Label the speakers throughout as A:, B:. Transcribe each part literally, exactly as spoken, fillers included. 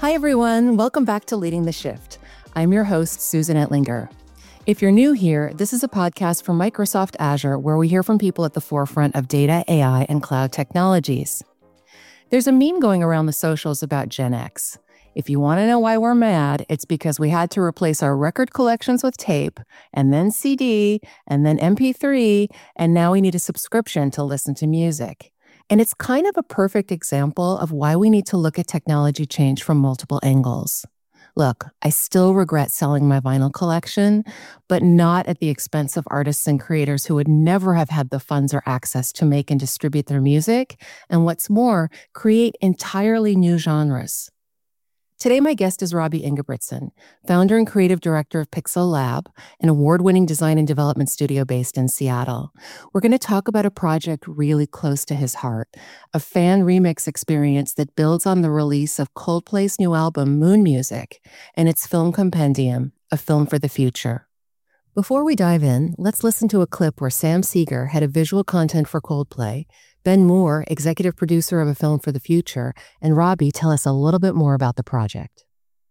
A: Hi, everyone. Welcome back to Leading the Shift. I'm your host, Susan Ettlinger. If you're new here, this is a podcast from Microsoft Azure where we hear from people at the forefront of data, A I, and cloud technologies. There's a meme going around the socials about Gen X. If you want to know why we're mad, it's because we had to replace our record collections with tape, and then C D, and then M P three, and now we need a subscription to listen to music. And it's kind of a perfect example of why we need to look at technology change from multiple angles. Look, I still regret selling my vinyl collection, but not at the expense of artists and creators who would never have had the funds or access to make and distribute their music, and what's more, create entirely new genres. Today, my guest is Robbie Ingebrigtsen, founder and creative director of Pixel Lab, an award-winning design and development studio based in Seattle. We're going to talk about a project really close to his heart, a fan remix experience that builds on the release of Coldplay's new album, Moon Music, and its film compendium, A Film for the Future. Before we dive in, let's listen to a clip where Sam Seeger, head of visual content for Coldplay, Ben Moore, executive producer of A Film for the Future, and Robbie tell us a little bit more about the project.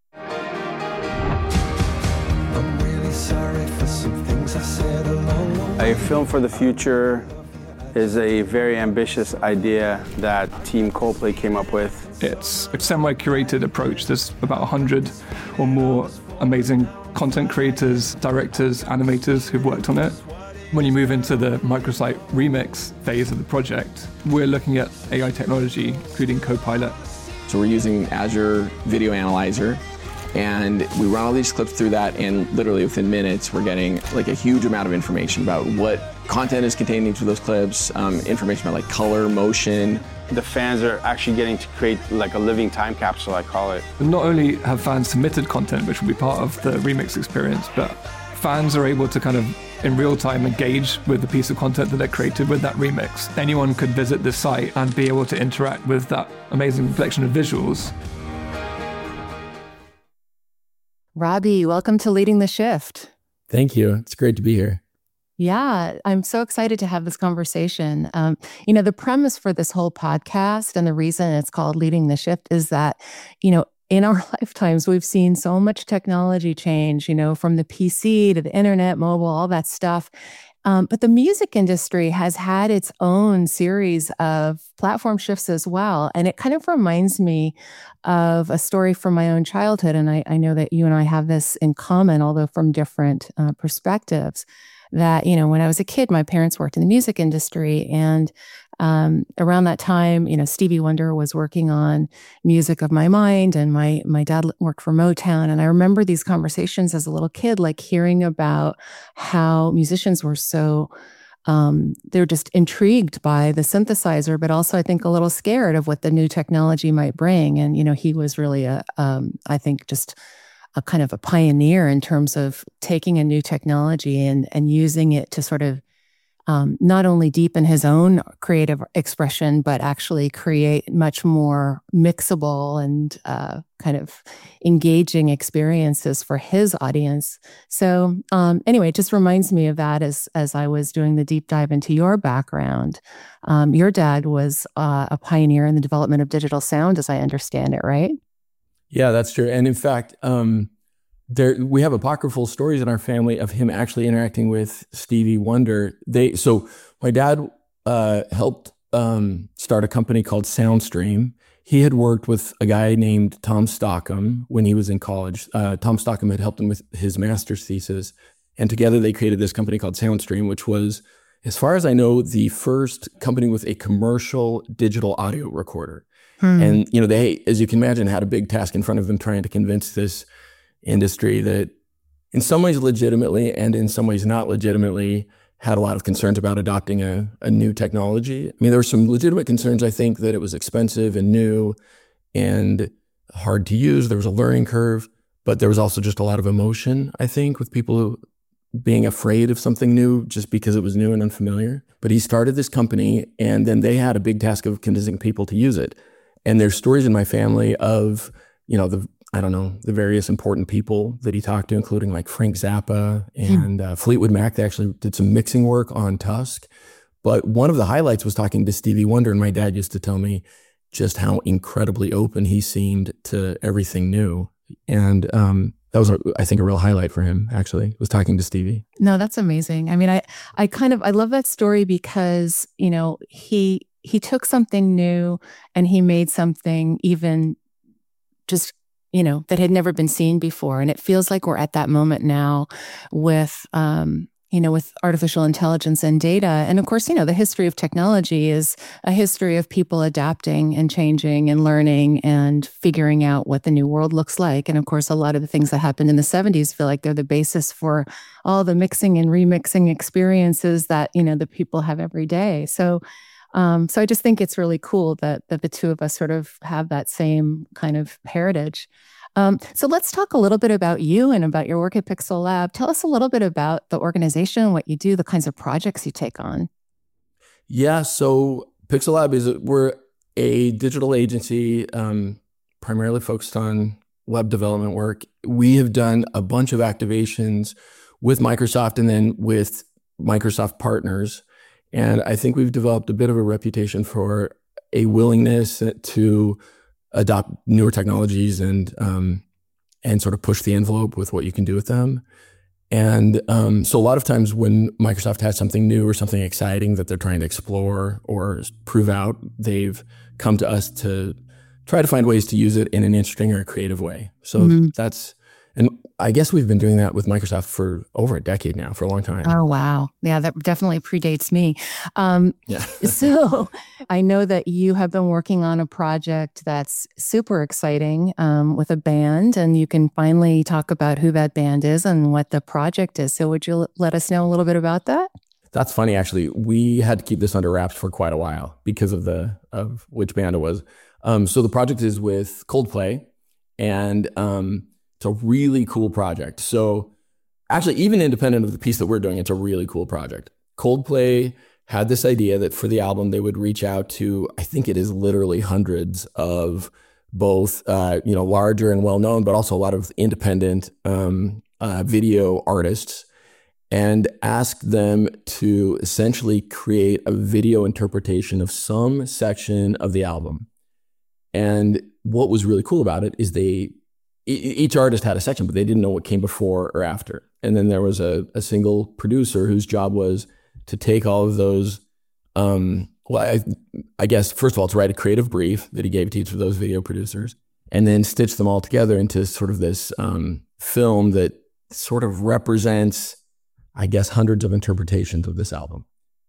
B: I'm really sorry for some things I said along the way.
C: A Film for the Future is a very ambitious idea that Team Coldplay came up with.
D: It's a semi-curated approach. There's about one hundred or more amazing content creators, directors, animators who've worked on it. When you move into the microsite remix phase of the project, we're looking at A I technology, including Copilot.
E: So we're using Azure Video Analyzer, and we run all these clips through that, and literally within minutes, we're getting like a huge amount of information about what content is contained in each of those clips, um, information about like color, motion.
C: The fans are actually getting to create like a living time capsule, I call it.
D: Not only have fans submitted content, which will be part of the remix experience, but fans are able to kind of in real time engage with the piece of content that they created with that remix. Anyone could visit this site and be able to interact with that amazing collection of visuals.
A: Robbie, welcome to Leading the Shift.
F: Thank you. It's great to be here.
A: Yeah, I'm so excited to have this conversation. Um, you know, the premise for this whole podcast and the reason it's called Leading the Shift is that, you know, in our lifetimes, we've seen so much technology change, you know, from the P C to the internet, mobile, all that stuff. Um, but the music industry has had its own series of platform shifts as well. And it kind of reminds me of a story from my own childhood. And I, I know that you and I have this in common, although from different uh, perspectives. That, you know, when I was a kid, my parents worked in the music industry. And um, around that time, you know, Stevie Wonder was working on Music of My Mind, and my my dad worked for Motown. And I remember these conversations as a little kid, like hearing about how musicians were so, um, they're just intrigued by the synthesizer, but also I think a little scared of what the new technology might bring. And, you know, he was really a, um, I think just a kind of a pioneer in terms of taking a new technology and and using it to sort of um, not only deepen his own creative expression, but actually create much more mixable and uh, kind of engaging experiences for his audience. So um, anyway, it just reminds me of that as as I was doing the deep dive into your background. Um, your dad was uh, a pioneer in the development of digital sound, as I understand it, right?
F: Yeah, that's true. And in fact, um, there we have apocryphal stories in our family of him actually interacting with Stevie Wonder. They so my dad uh, helped um, start a company called Soundstream. He had worked with a guy named Tom Stockham when he was in college. Uh, Tom Stockham had helped him with his master's thesis, and together they created this company called Soundstream, which was, as far as I know, the first company with a commercial digital audio recorder. Hmm. And, you know, they, as you can imagine, had a big task in front of them trying to convince this industry that in some ways legitimately and in some ways not legitimately had a lot of concerns about adopting a, a new technology. I mean, there were some legitimate concerns, I think, that it was expensive and new and hard to use. There was a learning curve, but there was also just a lot of emotion, I think, with people who, being afraid of something new just because it was new and unfamiliar. But he started this company, and then they had a big task of convincing people to use it. And there's stories in my family of, you know, the, I don't know, the various important people that he talked to, including like Frank Zappa and uh, Fleetwood Mac. They actually did some mixing work on Tusk. But one of the highlights was talking to Stevie Wonder. And my dad used to tell me, just how incredibly open he seemed to everything new. And um, that was, a, I think, a real highlight for him, actually, was talking to Stevie.
A: No, that's amazing. I mean, I, I kind of, I love that story because, you know, he, he took something new and he made something even just, you know, that had never been seen before. And it feels like we're at that moment now with, um, you know, with artificial intelligence and data. And of course, you know, the history of technology is a history of people adapting and changing and learning and figuring out what the new world looks like. And of course, a lot of the things that happened in the seventies feel like they're the basis for all the mixing and remixing experiences that, you know, the people have every day. So, um, so I just think it's really cool that that the two of us sort of have that same kind of heritage. Um, so let's talk a little bit about you and about your work at Pixel Lab. Tell us a little bit about the organization, what you do, the kinds of projects you take on.
F: Yeah, so Pixel Lab is, we're a digital agency um, primarily focused on web development work. We have done a bunch of activations with Microsoft and then with Microsoft partners. And I think we've developed a bit of a reputation for a willingness to adopt newer technologies and um, and sort of push the envelope with what you can do with them. And um, so a lot of times when Microsoft has something new or something exciting that they're trying to explore or prove out, they've come to us to try to find ways to use it in an interesting or creative way. So mm-hmm. that's, and I guess we've been doing that with Microsoft for over a decade now, for a long time.
A: Oh, wow. Yeah, that definitely predates me. Um, yeah. So I know that you have been working on a project that's super exciting um, with a band, and you can finally talk about who that band is and what the project is. So would you l- let us know a little bit about that?
F: That's funny, actually. We had to keep this under wraps for quite a while because of the of which band it was. Um, so the project is with Coldplay, and um, it's a really cool project. So actually, even independent of the piece that we're doing, it's a really cool project. Coldplay had this idea that for the album, they would reach out to, I think it is literally hundreds of both, uh, you know, larger and well-known, but also a lot of independent um, uh, video artists, and ask them to essentially create a video interpretation of some section of the album. And what was really cool about it is they, each artist had a section, but they didn't know what came before or after. And then there was a, a single producer whose job was to take all of those, um, well, I, I guess, first of all, to write a creative brief that he gave to each of those video producers, and then stitch them all together into sort of this um, film that sort of represents, I guess, hundreds of interpretations of this album.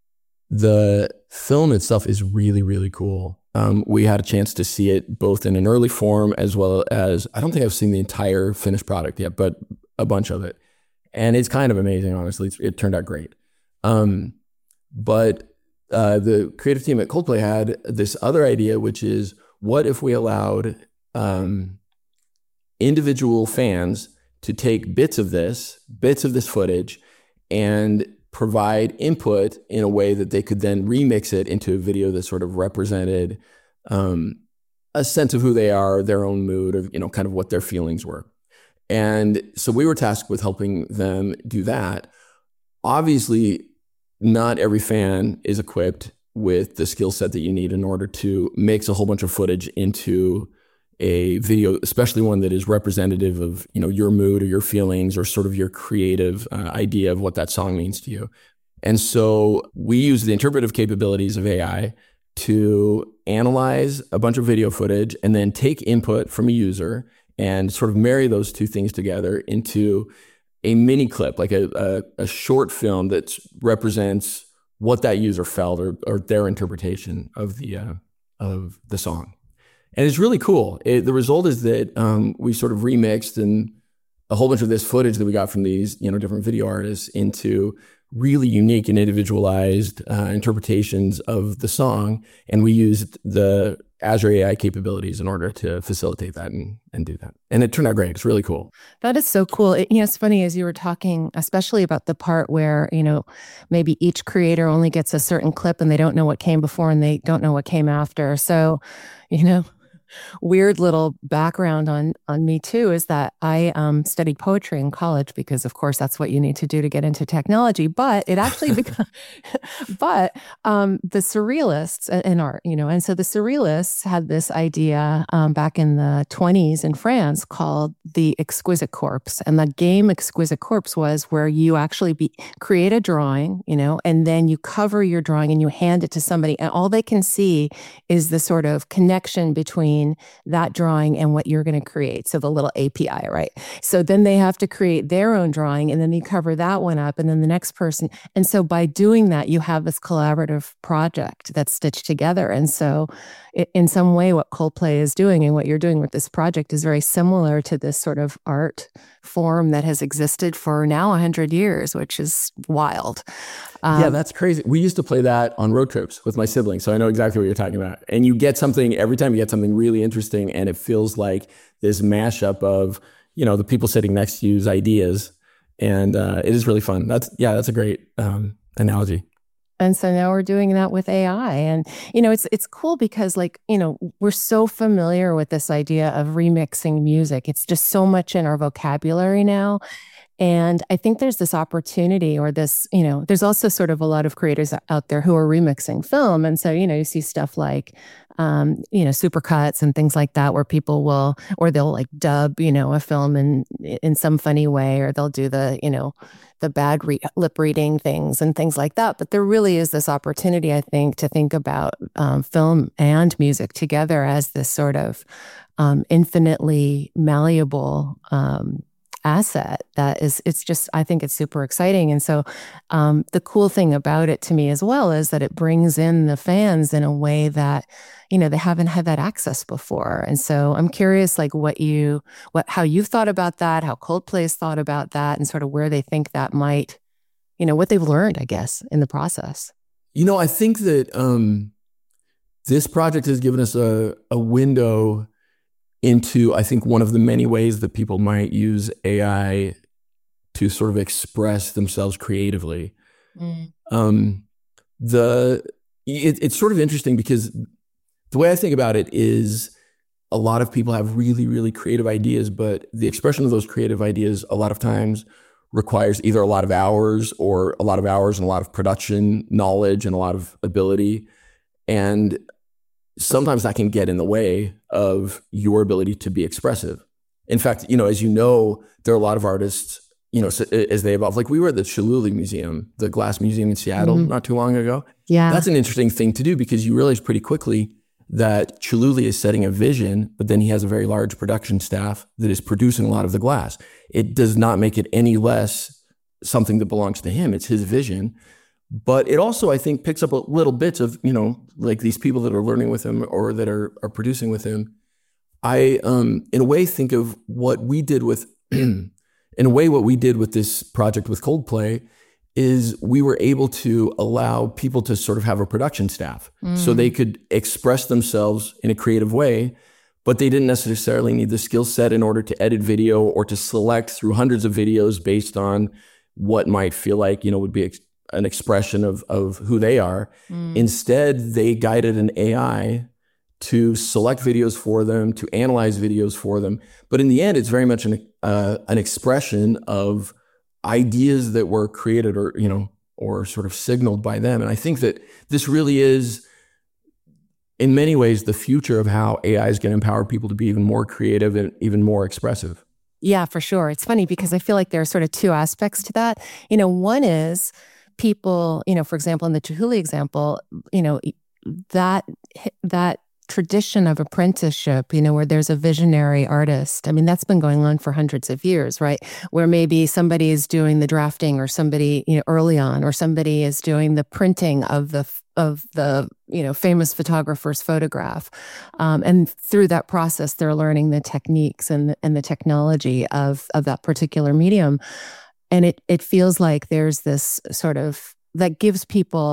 F: The film itself is really, really cool. Um, we had a chance to see it both in an early form as well as, I don't think I've seen the entire finished product yet, but a bunch of it. And it's kind of amazing, honestly. It's, it turned out great. Um, but uh, the creative team at Coldplay had this other idea, which is, what if we allowed um, individual fans to take bits of this, bits of this footage, and provide input in a way that they could then remix it into a video that sort of represented um, a sense of who they are, their own mood, of, you know, kind of what their feelings were. And so we were tasked with helping them do that. Obviously, not every fan is equipped with the skill set that you need in order to mix a whole bunch of footage into a video, especially one that is representative of, you know, your mood or your feelings or sort of your creative uh, idea of what that song means to you. And so we use the interpretive capabilities of A I to analyze a bunch of video footage and then take input from a user and sort of marry those two things together into a mini clip, like a, a, a short film that represents what that user felt or, or their interpretation of the uh, of the song. And it's really cool. It, the result is that um, we sort of remixed and a whole bunch of this footage that we got from these, you know, different video artists into really unique and individualized uh, interpretations of the song. And we used the Azure A I capabilities in order to facilitate that and, and do that. And it turned out great. It's really cool.
A: That is so cool. It, you know, it's funny as you were talking, especially about the part where, you know, maybe each creator only gets a certain clip and they don't know what came before and they don't know what came after. So, you know, weird little background on on me too is that I um, studied poetry in college because, of course, that's what you need to do to get into technology. But it actually, beca- but um, the surrealists in art, you know, and so the surrealists had this idea um, back in the twenties in France called the Exquisite Corpse, and the game Exquisite Corpse was where you actually be create a drawing, you know, and then you cover your drawing and you hand it to somebody, and all they can see is the sort of connection between that drawing and what you're going to create. So the little A P I, right? So then they have to create their own drawing, and then you cover that one up, and then the next person. And so by doing that, you have this collaborative project that's stitched together. And so in some way, what Coldplay is doing and what you're doing with this project is very similar to this sort of art form that has existed for now one hundred years, which is wild. Um,
F: yeah, that's crazy. We used to play that on road trips with my siblings, so I know exactly what you're talking about. And you get something, every time you get something really interesting, and it feels like this mashup of, you know, the people sitting next to you's ideas. And uh, it is really fun. That's, yeah, that's a great um, analogy.
A: And so now we're doing that with A I. And, you know, it's it's cool because, like, you know, we're so familiar with this idea of remixing music. It's just so much in our vocabulary now. And I think there's this opportunity or this, you know, there's also sort of a lot of creators out there who are remixing film. And so, you know, you see stuff like, um, you know, supercuts and things like that where people will, or they'll like dub, you know, a film in, in some funny way, or they'll do the, you know, the bad re- lip reading things and things like that. But there really is this opportunity, I think, to think about um, film and music together as this sort of um, infinitely malleable um asset that is, it's just, I think it's super exciting. And so um, the cool thing about it to me as well is that it brings in the fans in a way that, you know, they haven't had that access before. And so I'm curious, like what you, what, how you've thought about that, how Coldplay's thought about that, and sort of where they think that might, you know, what they've learned, I guess, in the process.
F: You know, I think that um, this project has given us a, a window into, I think, one of the many ways that people might use A I to sort of express themselves creatively. Mm. Um, the it, it's sort of interesting because the way I think about it is a lot of people have really, really creative ideas, but the expression of those creative ideas a lot of times requires either a lot of hours or a lot of hours and a lot of production knowledge and a lot of ability. And sometimes that can get in the way of your ability to be expressive. In fact, you know, as you know, there are a lot of artists, you know, as they evolve. Like we were at the Chihuly Museum, the Glass Museum in Seattle, mm-hmm. not too long ago.
A: Yeah.
F: That's an interesting thing to do because you realize pretty quickly that Chihuly is setting a vision, but then he has a very large production staff that is producing a lot of the glass. It does not make it any less something that belongs to him. It's his vision. But it also, I think, picks up a little bits of, you know, like these people that are learning with him or that are, are producing with him. I, um, in a way, think of what we did with, in a way, what we did with this project with Coldplay is we were able to allow people to sort of have a production staff mm. so they could express themselves in a creative way, but they didn't necessarily need the skill set in order to edit video or to select through hundreds of videos based on what might feel like, you know, would be ex- an expression of, of who they are. Mm. Instead, they guided an A I to select videos for them, to analyze videos for them. But in the end, it's very much an, uh, an expression of ideas that were created or, you know, or sort of signaled by them. And I think that this really is, in many ways, the future of how A I is going to empower people to be even more creative and even more expressive.
A: Yeah, for sure. It's funny because I feel like there are sort of two aspects to that. You know, one is people, you know, for example, in the Chihuly example, you know, that that tradition of apprenticeship, you know, where there's a visionary artist. I mean, that's been going on for hundreds of years, right? Where maybe somebody is doing the drafting or somebody, you know, early on, or somebody is doing the printing of the of the, you know, famous photographer's photograph. Um, and through that process, they're learning the techniques and, and the technology of, of that particular medium. And it it feels like there's this sort of, that gives people an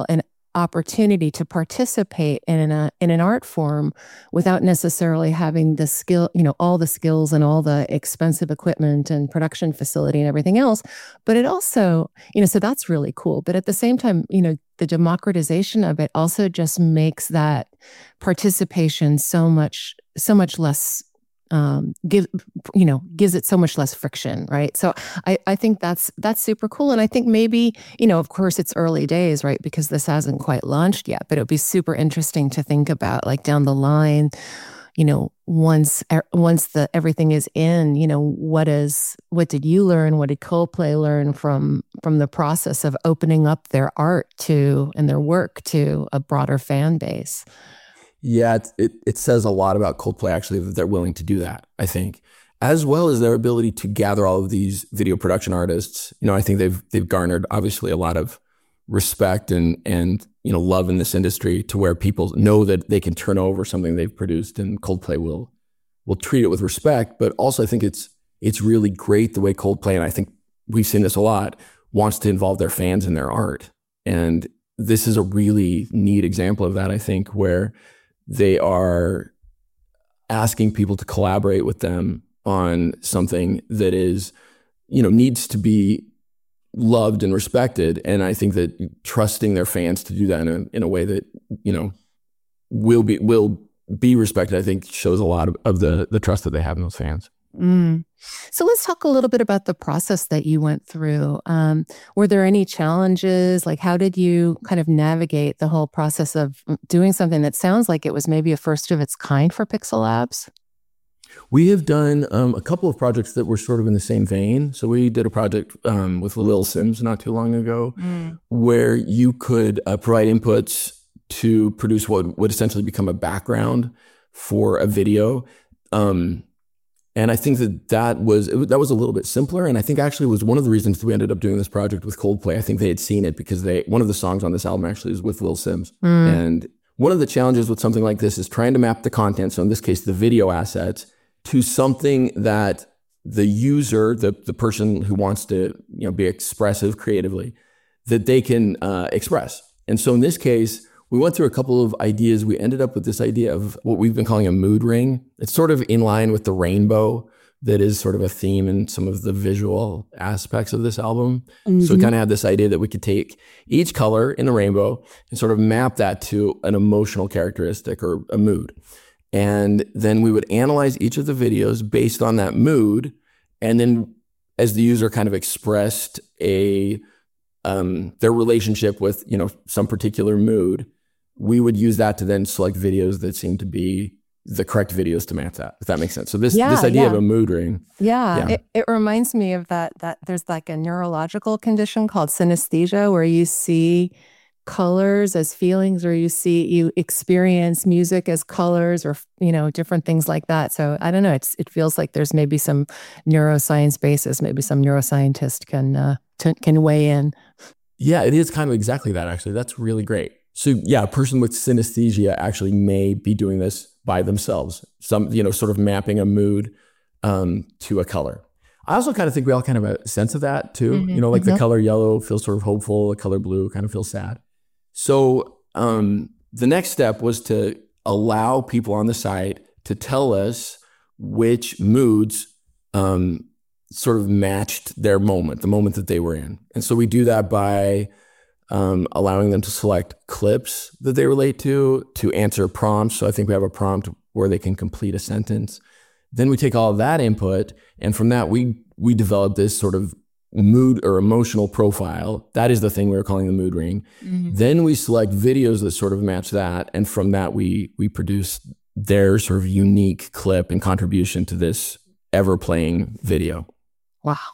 A: opportunity to participate in a in an art form without necessarily having the skill, you know, all the skills and all the expensive equipment and production facility and everything else. But it also, you know, so that's really cool. But at the same time, you know, the democratization of it also just makes that participation so much, so much less um, give, you know, gives it so much less friction, right? So I, I think that's, that's super cool. And I think maybe, you know, of course it's early days, right? Because this hasn't quite launched yet, but it would be super interesting to think about like down the line, you know, once, once the, everything is in, you know, what is, what did you learn? What did Coldplay learn from, from the process of opening up their art to, and their work to a broader fan base?
F: Yeah, it, it, it says a lot about Coldplay, actually, that they're willing to do that, I think, as well as their ability to gather all of these video production artists. You know, I think they've they've garnered, obviously, a lot of respect and, and you know, love in this industry to where people know that they can turn over something they've produced and Coldplay will will treat it with respect. But also, I think it's it's really great the way Coldplay, and I think we've seen this a lot, wants to involve their fans in their art. And this is a really neat example of that, I think, where they are asking people to collaborate with them on something that is, you know, needs to be loved and respected. And I think that trusting their fans to do that in a, in a way that, you know, will be will be respected, I think shows a lot of, of the the trust that they have in those fans.
A: Mm. So let's talk a little bit about the process that you went through. Um, were there any challenges? Like, how did you kind of navigate the whole process of doing something that sounds like it was maybe a first of its kind for Pixel Labs?
F: We have done um, a couple of projects that were sort of in the same vein. So we did a project um, with Lil Sims not too long ago, mm. where you could uh, provide inputs to produce what would essentially become a background for a video. Um, And I think that that was, that was a little bit simpler. And I think actually was one of the reasons we ended up doing this project with Coldplay. I think they had seen it because they, one of the songs on this album actually is with Lil Sims. Mm. And one of the challenges with something like this is trying to map the content, so in this case, the video assets, to something that the user, the, the person who wants to, you know, be expressive creatively, that they can uh, express. And so in this case, we went through a couple of ideas. We ended up with this idea of what we've been calling a mood ring. It's sort of in line with the rainbow that is sort of a theme in some of the visual aspects of this album. Mm-hmm. So we kind of had this idea that we could take each color in the rainbow and sort of map that to an emotional characteristic or a mood. And then we would analyze each of the videos based on that mood. And then as the user kind of expressed a um, their relationship with, you know, some particular mood, we would use that to then select videos that seem to be the correct videos to match that, if that makes sense. So this
A: yeah,
F: this idea
A: yeah.
F: of a mood ring.
A: Yeah, yeah. It, it reminds me of that, that there's like a neurological condition called synesthesia where you see colors as feelings, or you see, you experience music as colors, or, you know, different things like that. So I don't know, it's it feels like there's maybe some neuroscience basis, maybe some neuroscientist can, uh, t- can weigh in.
F: Yeah, it is kind of exactly that, actually. That's really great. So yeah, a person with synesthesia actually may be doing this by themselves, some, you know, sort of mapping a mood um, to a color. I also kind of think we all kind of have a sense of that too. Mm-hmm. You know, like mm-hmm. the color yellow feels sort of hopeful, the color blue kind of feels sad. So um, the next step was to allow people on the site to tell us which moods um, sort of matched their moment, the moment that they were in. And so we do that by Um, allowing them to select clips that they relate to, to answer prompts. So I think we have a prompt where they can complete a sentence. Then we take all of that input, and from that, we we develop this sort of mood or emotional profile. That is the thing we were calling the mood ring. Mm-hmm. Then we select videos that sort of match that, and from that, we we produce their sort of unique clip and contribution to this ever-playing video.
A: Wow.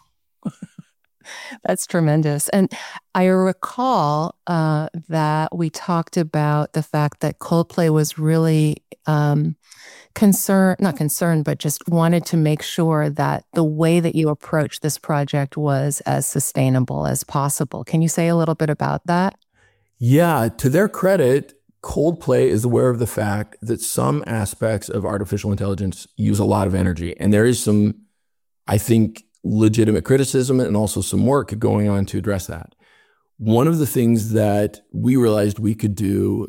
A: That's tremendous. And I recall uh, that we talked about the fact that Coldplay was really um, concerned, not concerned, but just wanted to make sure that the way that you approached this project was as sustainable as possible. Can you say a little bit about that?
F: Yeah, to their credit, Coldplay is aware of the fact that some aspects of artificial intelligence use a lot of energy. And there is some, I think, legitimate criticism and also some work going on to address that. one of the things that we realized we could do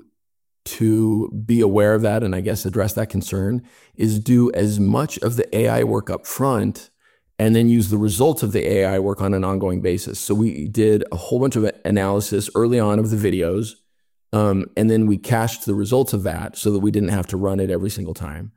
F: to be aware of that and I guess address that concern is do as much of the A I work up front and then use the results of the A I work on an ongoing basis. So we did a whole bunch of analysis early on of the videos, um, and then we cached the results of that so that we didn't have to run it every single time.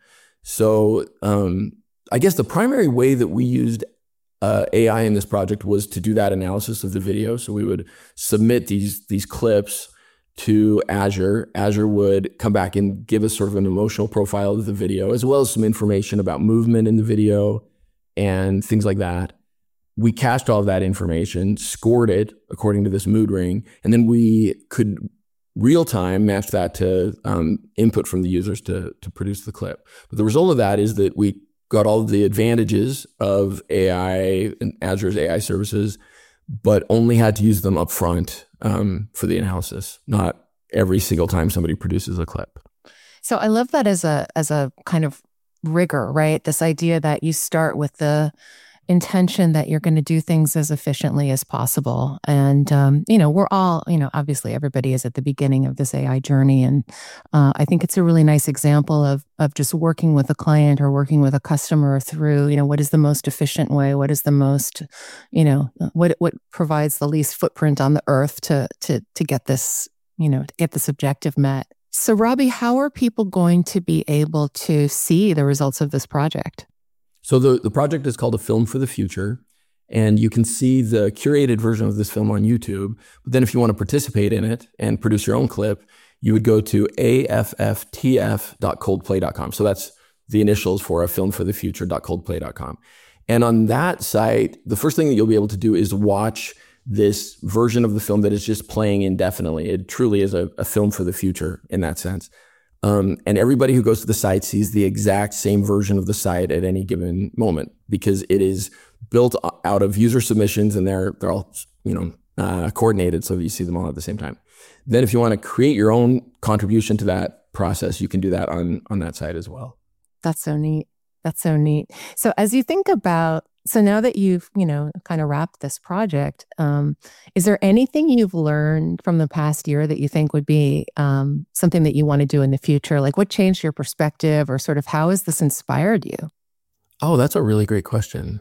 F: So um, I guess the primary way that we used uh, A I in this project was to do that analysis of the video. So we would submit these, these clips to Azure. Azure would come back and give us sort of an emotional profile of the video, as well as some information about movement in the video and things like that. We cached all of that information, scored it according to this mood ring, and then we could real time match that to um, input from the users to, to produce the clip. But the result of that is that we got all of the advantages of A I and Azure's A I services, but only had to use them up front um, for the analysis, not every single time somebody produces a clip.
A: So I love that as a as a kind of rigor, right? This idea that you start with the intention that you're going to do things as efficiently as possible. And, um, you know, we're all, you know, obviously everybody is at the beginning of this A I journey. And uh, I think it's a really nice example of of just working with a client or working with a customer through, you know, what is the most efficient way? What is the most, you know, what what provides the least footprint on the earth to to to get this, you know, to get this objective met. So Robbie, how are people going to be able to see the results of this project?
F: So the, the project is called A Film for the Future, and you can see the curated version of this film on YouTube. But then if you want to participate in it and produce your own clip, you would go to A F F T F dot coldplay dot com. So that's the initials for a film for the future dot coldplay dot com. And on that site, the first thing that you'll be able to do is watch this version of the film that is just playing indefinitely. It truly is a, a film for the future in that sense. Um, and everybody who goes to the site sees the exact same version of the site at any given moment because it is built out of user submissions and they're they're all you know uh, coordinated so you see them all at the same time. Then if you want to create your own contribution to that process, you can do that on on that site as well.
A: That's so neat. That's so neat. So as you think about, so now that you've, you know, kind of wrapped this project, um, is there anything you've learned from the past year that you think would be um, something that you want to do in the future? Like what changed your perspective or sort of how has this inspired you?
F: Oh, that's a really great question.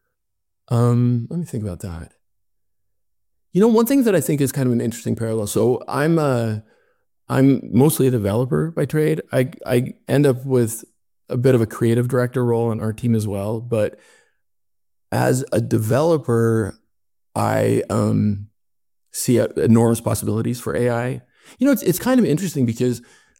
F: Um, let me think about that. You know, one thing that I think is kind of an interesting parallel. So I'm uh, I'm mostly a developer by trade. I I end up with a bit of a creative director role on our team as well. But as a developer, I um, see enormous possibilities for A I. You know, it's it's kind of interesting because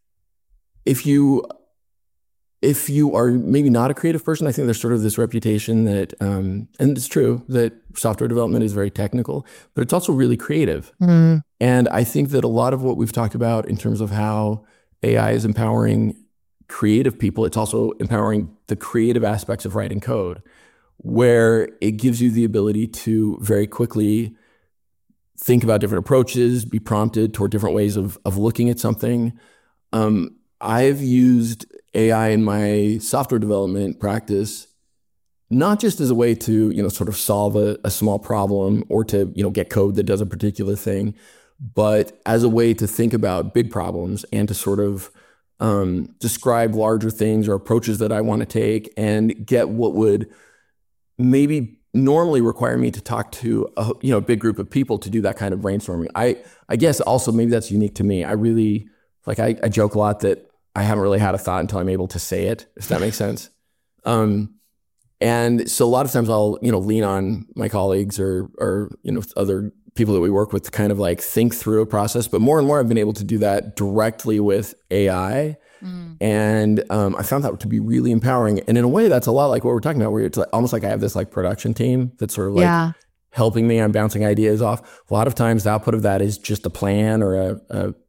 F: if you if you are maybe not a creative person, I think there's sort of this reputation that, um, and it's true that software development is very technical, but it's also really creative. Mm. And I think that a lot of what we've talked about in terms of how A I is empowering creative people, it's also empowering the creative aspects of writing code, where it gives you the ability to very quickly think about different approaches, be prompted toward different ways of of looking at something. Um, I've used A I in my software development practice, not just as a way to, you know, sort of solve a, a small problem or to, you know, get code that does a particular thing, but as a way to think about big problems and to sort of um, describe larger things or approaches that I want to take and get what would maybe normally require me to talk to a, you know, a big group of people to do that kind of brainstorming. I, I guess also maybe that's unique to me. I really, like I, I joke a lot that I haven't really had a thought until I'm able to say it, if that makes sense. Um, and so a lot of times I'll, you know, lean on my colleagues or, or, you know, other people that we work with to kind of like think through a process. But more and more I've been able to do that directly with A I. Mm. And um, I found that to be really empowering. And in a way, that's a lot like what we're talking about, where it's like, almost like I have this like production team that's sort of like yeah. helping me. I'm bouncing ideas off. A lot of times the output of that is just a plan or a, a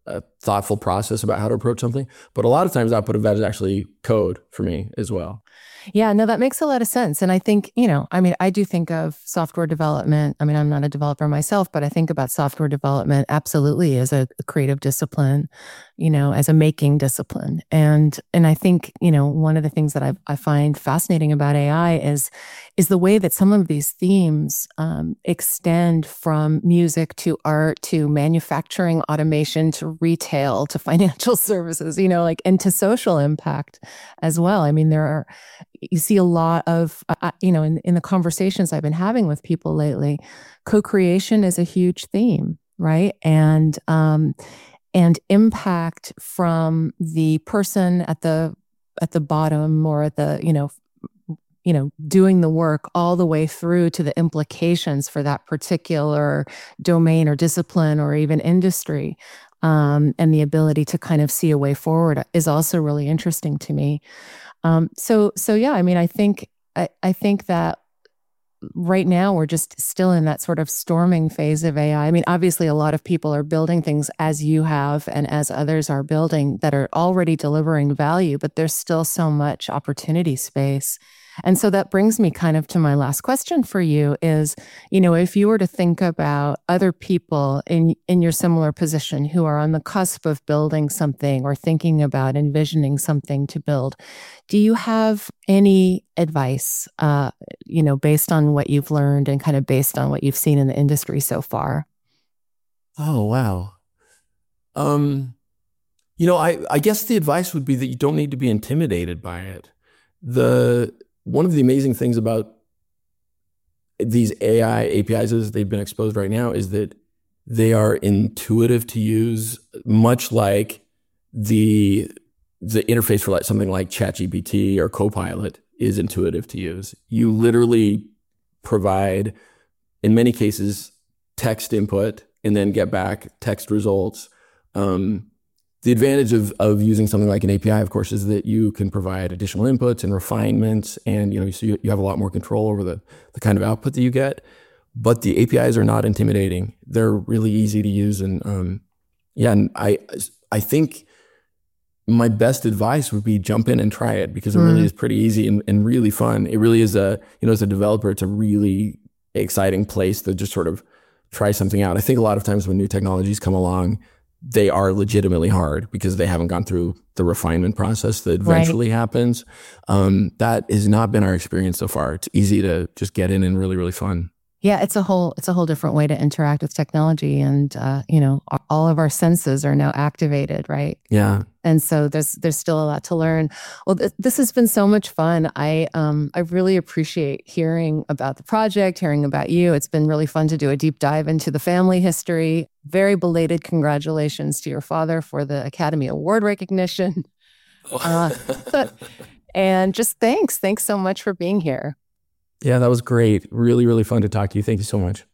F: a thoughtful process about how to approach something. But a lot of times output of that is actually code for me as well.
A: Yeah, no, that makes a lot of sense. And I think, you know, I mean, I do think of software development. I mean, I'm not a developer myself, but I think about software development absolutely as a, a creative discipline, you know, as a making discipline. And and I think, you know, one of the things that I, I find fascinating about A I is, is the way that some of these themes um, extend from music to art to manufacturing, automation to retail to financial services, you know, like, and to social impact as well. I mean, there are, you see a lot of, uh, you know, in, in the conversations I've been having with people lately, co-creation is a huge theme, right? And, um, and impact from the person at the, at the bottom or at the, you know, you know, doing the work all the way through to the implications for that particular domain or discipline or even industry. Um, and the ability to kind of see a way forward is also really interesting to me. Um, so, so yeah, I mean, I think, I, I think that right now we're just still in that sort of storming phase of A I. I mean, obviously a lot of people are building things as you have and as others are building that are already delivering value, but there's still so much opportunity space. And so that brings me kind of to my last question for you is, you know, if you were to think about other people in, in your similar position who are on the cusp of building something or thinking about envisioning something to build, do you have any advice, uh, you know, based on what you've learned and kind of based on what you've seen in the industry so far?
F: Oh, wow. Um, you know, I, I guess the advice would be that you don't need to be intimidated by it. The One of the amazing things about these A I A P Is as they've been exposed right now is that they are intuitive to use, much like the the interface for like something like ChatGPT or Copilot is intuitive to use. You literally provide, in many cases, text input and then get back text results. Um, The advantage of, of using something like an A P I, of course, is that you can provide additional inputs and refinements, and you know, so you, you have a lot more control over the, the kind of output that you get. But the A P Is are not intimidating; they're really easy to use, and um, yeah, and I I think my best advice would be jump in and try it because it mm. really is pretty easy and, and really fun. It really is a you know, as a developer, it's a really exciting place to just sort of try something out. I think a lot of times when new technologies come along, they are legitimately hard because they haven't gone through the refinement process that eventually right. happens. Um, that has not been our experience so far. It's easy to just get in and really, really fun.
A: Yeah, it's a whole it's a whole different way to interact with technology, and uh, you know, all of our senses are now activated, right?
F: Yeah,
A: and so there's there's still a lot to learn. Well, th- this has been so much fun. I um I really appreciate hearing about the project, hearing about you. It's been really fun to do a deep dive into the family history. Very belated congratulations to your father for the Academy Award recognition, uh, and just thanks, thanks so much for being here.
F: Yeah, that was great. Really, really fun to talk to you. Thank you so much.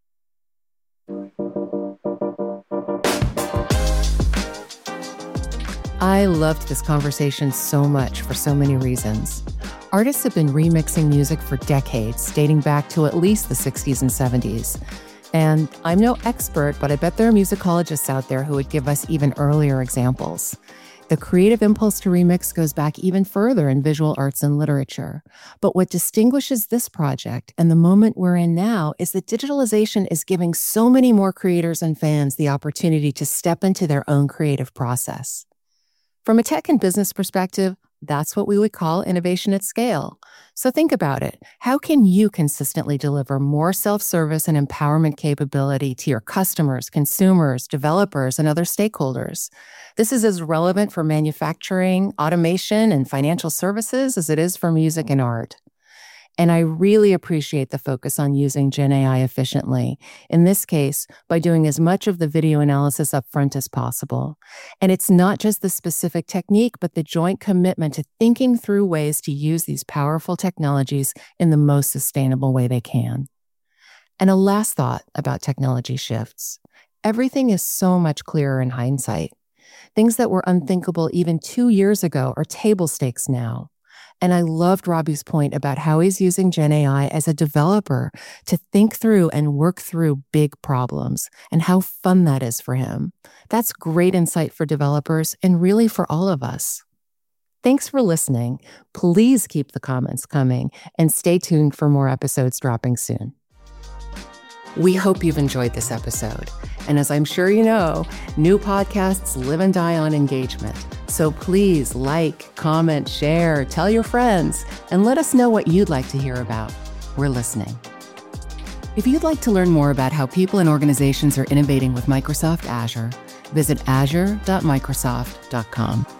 A: I loved this conversation so much for so many reasons. Artists have been remixing music for decades, dating back to at least the sixties and seventies. And I'm no expert, but I bet there are musicologists out there who would give us even earlier examples. The creative impulse to remix goes back even further in visual arts and literature. But what distinguishes this project and the moment we're in now is that digitalization is giving so many more creators and fans the opportunity to step into their own creative process. From a tech and business perspective, that's what we would call innovation at scale. So think about it. How can you consistently deliver more self-service and empowerment capability to your customers, consumers, developers, and other stakeholders? This is as relevant for manufacturing, automation, and financial services as it is for music and art. And I really appreciate the focus on using Gen A I efficiently, in this case, by doing as much of the video analysis upfront as possible. And it's not just the specific technique, but the joint commitment to thinking through ways to use these powerful technologies in the most sustainable way they can. And a last thought about technology shifts. Everything is so much clearer in hindsight. Things that were unthinkable even two years ago are table stakes now. And I loved Robbie's point about how he's using Gen A I as a developer to think through and work through big problems and how fun that is for him. That's great insight for developers and really for all of us. Thanks for listening. Please keep the comments coming and stay tuned for more episodes dropping soon. We hope you've enjoyed this episode. And as I'm sure you know, new podcasts live and die on engagement. So please like, comment, share, tell your friends, and let us know what you'd like to hear about. We're listening. If you'd like to learn more about how people and organizations are innovating with Microsoft Azure, visit azure dot microsoft dot com.